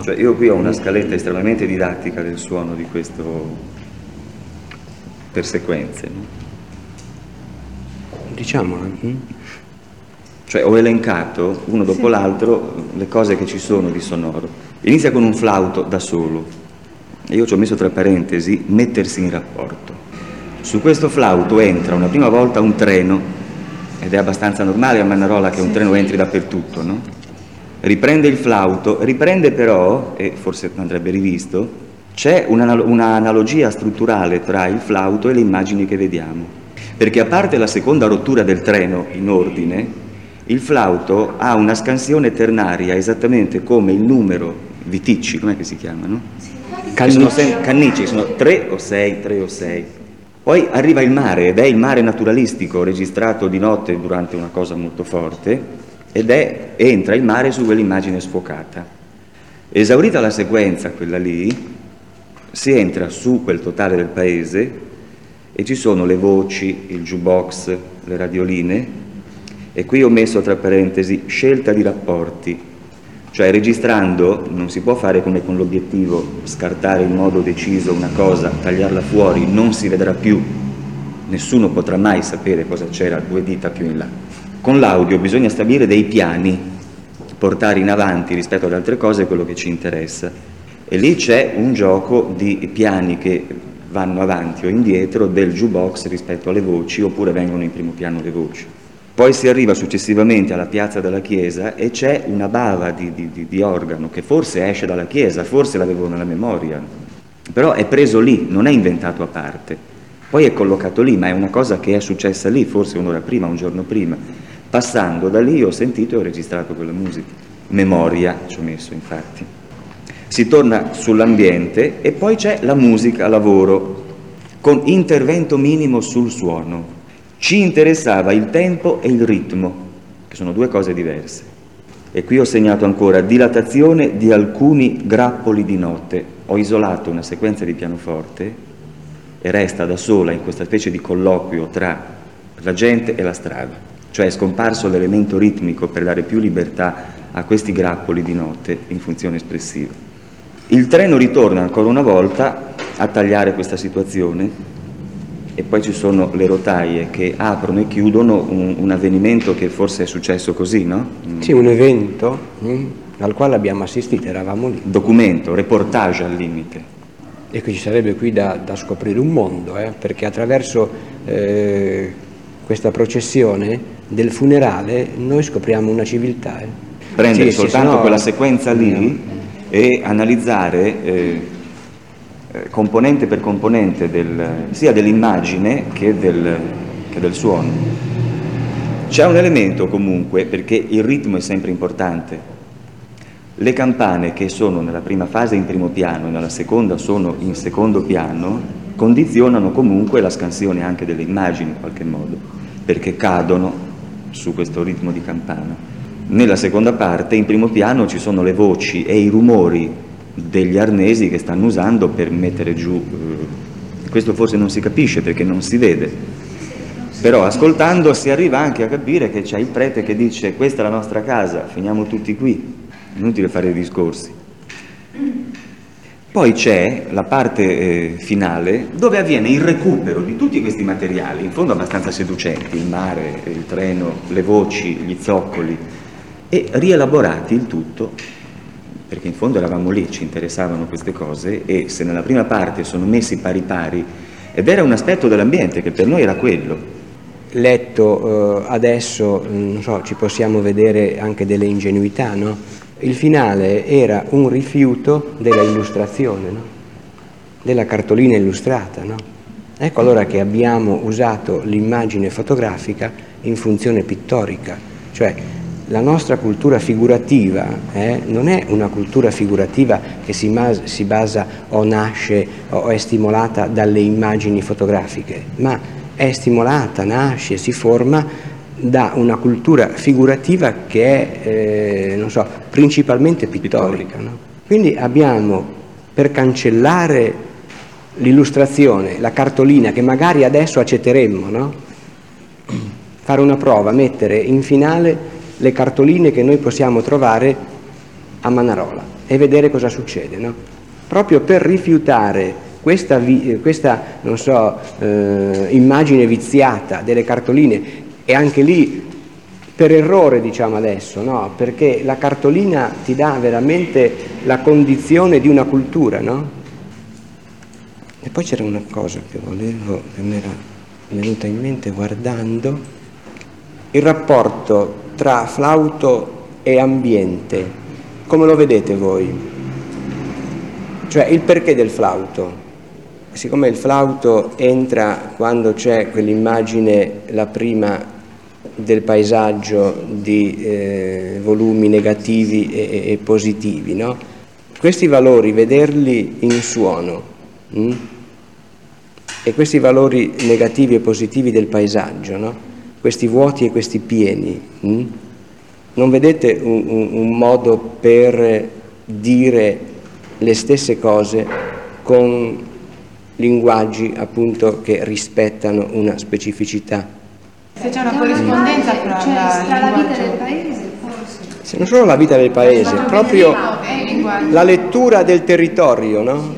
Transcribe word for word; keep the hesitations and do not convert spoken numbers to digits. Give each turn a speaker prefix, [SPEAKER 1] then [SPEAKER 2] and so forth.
[SPEAKER 1] Cioè io qui ho una scaletta estremamente didattica del suono di questo per sequenze, no?
[SPEAKER 2] Diciamolo. Mm?
[SPEAKER 1] Cioè ho elencato uno dopo sì. l'altro le cose che ci sono di sonoro. Inizia con un flauto da solo e io ci ho messo tra parentesi mettersi in rapporto. Su questo flauto entra una prima volta un treno, ed è abbastanza normale a Mannarola che sì. un treno entri dappertutto, no? Riprende il flauto, riprende però, e forse andrebbe rivisto, c'è un'analogia strutturale tra il flauto e le immagini che vediamo, perché a parte la seconda rottura del treno in ordine, il flauto ha una scansione ternaria esattamente come il numero viticci, com'è che si chiamano? Cannici. Cannici, sono tre o sei, tre o sei. Poi arriva il mare, ed è il mare naturalistico registrato di notte durante una cosa molto forte, ed è, entra il mare su quell'immagine sfocata. Esaurita la sequenza, quella lì, si entra su quel totale del paese e ci sono le voci, il jukebox, le radioline, e qui ho messo tra parentesi scelta di rapporti, cioè registrando non si può fare come con l'obiettivo, scartare in modo deciso una cosa, tagliarla fuori, non si vedrà più, nessuno potrà mai sapere cosa c'era due dita più in là. Con l'audio bisogna stabilire dei piani, portare in avanti rispetto ad altre cose quello che ci interessa, e lì c'è un gioco di piani che vanno avanti o indietro del jukebox rispetto alle voci, oppure vengono in primo piano le voci. Poi si arriva successivamente alla piazza della chiesa e c'è una bava di, di, di organo che forse esce dalla chiesa, forse l'avevo nella memoria, però è preso lì, non è inventato a parte. Poi è collocato lì, ma è una cosa che è successa lì, forse un'ora prima, un giorno prima. Passando da lì ho sentito e ho registrato quella musica. Memoria ci ho messo, infatti. Si torna sull'ambiente e poi c'è la musica a lavoro, con intervento minimo sul suono. Ci interessava il tempo e il ritmo, che sono due cose diverse. E qui ho segnato ancora dilatazione di alcuni grappoli di note. Ho isolato una sequenza di pianoforte e resta da sola in questa specie di colloquio tra la gente e la strada. Cioè è scomparso l'elemento ritmico per dare più libertà a questi grappoli di note in funzione espressiva. Il treno ritorna ancora una volta a tagliare questa situazione. E poi ci sono le rotaie che aprono e chiudono un, un avvenimento che forse è successo così, no?
[SPEAKER 2] Sì, un evento mh, al quale abbiamo assistito, eravamo lì.
[SPEAKER 1] Documento, reportage al limite.
[SPEAKER 2] E qui ci sarebbe qui da, da scoprire un mondo, eh, perché attraverso eh, questa processione del funerale noi scopriamo una civiltà. Eh.
[SPEAKER 1] Prendere
[SPEAKER 2] sì,
[SPEAKER 1] soltanto
[SPEAKER 2] sì, no,
[SPEAKER 1] quella sequenza lì no. e analizzare... Eh, componente per componente del, sia dell'immagine che del, che del suono. C'è un elemento comunque, perché il ritmo è sempre importante. Le campane che sono nella prima fase in primo piano e nella seconda sono in secondo piano condizionano comunque la scansione anche delle immagini in qualche modo, perché cadono su questo ritmo di campana. Nella seconda parte in primo piano ci sono le voci e i rumori degli arnesi che stanno usando per mettere giù, eh, questo forse non si capisce perché non si vede, però ascoltando si arriva anche a capire che c'è il prete che dice questa è la nostra casa, finiamo tutti qui, inutile fare discorsi. Poi c'è la parte eh, finale dove avviene il recupero di tutti questi materiali, in fondo abbastanza seducenti, il mare, il treno, le voci, gli zoccoli, e rielaborati il tutto. Perché in fondo eravamo lì, ci interessavano queste cose, e se nella prima parte sono messi pari pari, ed era un aspetto dell'ambiente che per noi era quello.
[SPEAKER 2] Letto eh, adesso, non so, ci possiamo vedere anche delle ingenuità, no? Il finale era un rifiuto della illustrazione, no? Della cartolina illustrata, no? Ecco allora che abbiamo usato l'immagine fotografica in funzione pittorica, cioè la nostra cultura figurativa eh, non è una cultura figurativa che si, mas- si basa o nasce o è stimolata dalle immagini fotografiche, ma è stimolata, nasce, si forma da una cultura figurativa che è, eh, non so, principalmente pittorica. No? Quindi abbiamo, per cancellare l'illustrazione, la cartolina che magari adesso accetteremmo, no? Fare una prova, mettere in finale le cartoline che noi possiamo trovare a Mannarola. e vedere cosa succede, no? Proprio per rifiutare questa, vi, questa non so, eh, immagine viziata delle cartoline, e anche lì per errore, diciamo adesso, no? Perché la cartolina ti dà veramente la condizione di una cultura, no? E poi c'era una cosa che volevo, che mi era venuta in mente guardando, il rapporto tra flauto e ambiente, come lo vedete voi? Cioè il perché del flauto? Siccome il flauto entra quando c'è quell'immagine, la prima del paesaggio di eh, volumi negativi e, e positivi, no? Questi valori, vederli in suono, hm? e questi valori negativi e positivi del paesaggio, no? Questi vuoti e questi pieni, hm? non vedete un, un, un modo per dire le stesse cose con linguaggi appunto che rispettano una specificità?
[SPEAKER 3] Se c'è una corrispondenza tra,
[SPEAKER 4] cioè,
[SPEAKER 3] la,
[SPEAKER 4] tra la vita del paese, forse.
[SPEAKER 2] Non solo la vita del paese, proprio la lettura del territorio, no?